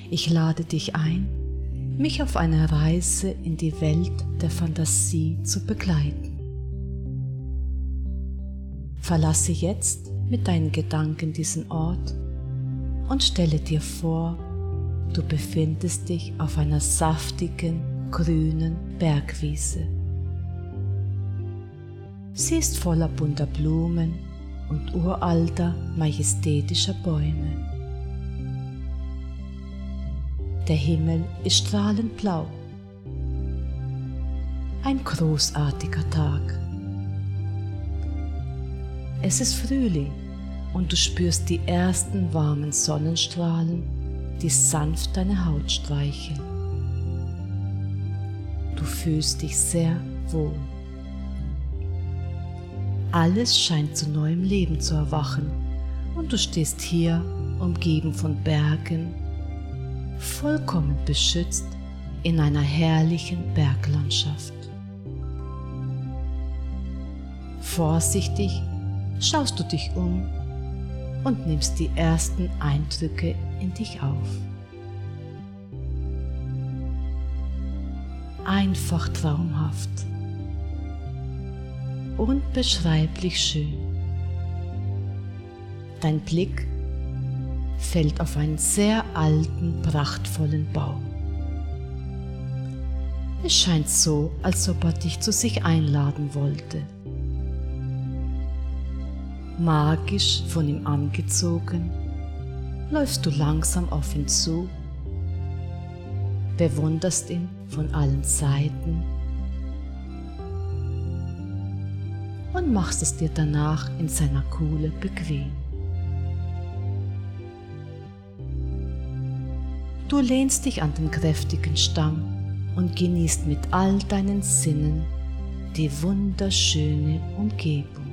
Ich lade dich ein, mich auf eine Reise in die Welt der Fantasie zu begleiten. Verlasse jetzt mit deinen Gedanken diesen Ort und stelle dir vor, du befindest dich auf einer saftigen, grünen Bergwiese. Sie ist voller bunter Blumen und uralter, majestätischer Bäume. Der Himmel ist strahlend blau. Ein großartiger Tag. Es ist Frühling und du spürst die ersten warmen Sonnenstrahlen, die sanft deine Haut streicheln. Du fühlst dich sehr wohl. Alles scheint zu neuem Leben zu erwachen und du stehst hier, umgeben von Bergen, vollkommen beschützt in einer herrlichen Berglandschaft. Vorsichtig schaust du dich um und nimmst die ersten Eindrücke in dich auf. Einfach traumhaft. Unbeschreiblich schön. Dein Blick fällt auf einen sehr alten, prachtvollen Baum. Es scheint so, als ob er dich zu sich einladen wollte. Magisch von ihm angezogen, läufst du langsam auf ihn zu, bewunderst ihn von allen Seiten und machst es dir danach in seiner Kuhle bequem. Du lehnst dich an den kräftigen Stamm und genießt mit all deinen Sinnen die wunderschöne Umgebung.